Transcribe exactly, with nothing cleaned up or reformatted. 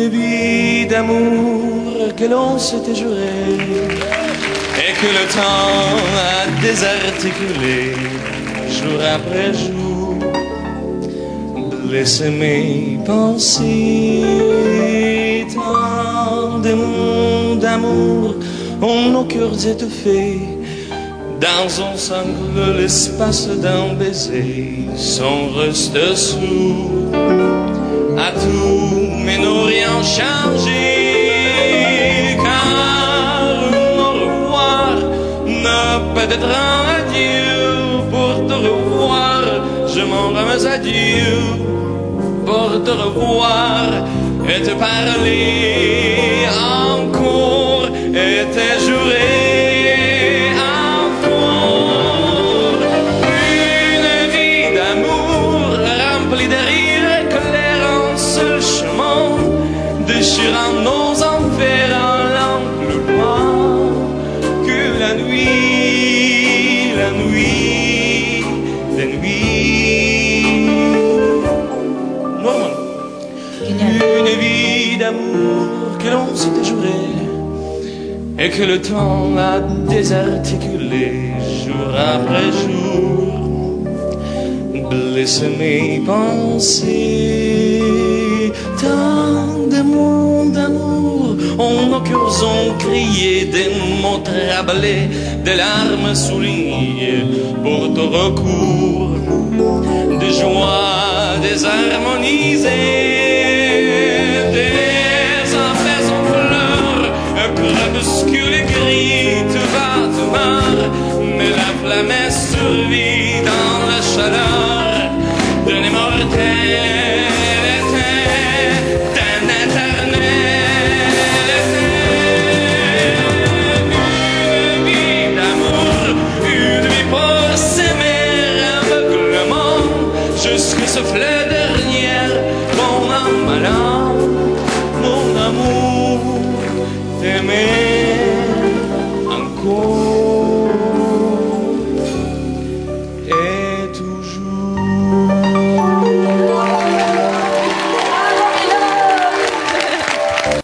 une vie d'amour que l'on s'était juré et que le temps a désarticulé jour après jour, blessé mes pensées. Tant de mots d'amour ont nos cœurs étouffés dans un sangle, l'espace d'un baiser, sans reste sourd à tout, mais n'ont rien changé. Car au revoir n'a peut-être un adieu. Pour te revoir, je m'en remets à Dieu. Pour te revoir et te parler encore et te jurer. Déchirant nos enfers en l'ample noir, que la nuit, la nuit, la nuit. Non, une vie d'amour que l'on s'était juré et que le temps a désarticulé jour après jour, blessé mes pensées. Tant de mots d'amour, on nos cœurs ont crié des mots trablés, des larmes soulignées pour ton recours, de joie désharmonisée, des enfers en fleurs, un crépuscule gris, tout va, tout meurt, mais la flamme est survie dans la chaleur d'un immortel. Jusque souffle dernière, bon an, mal an.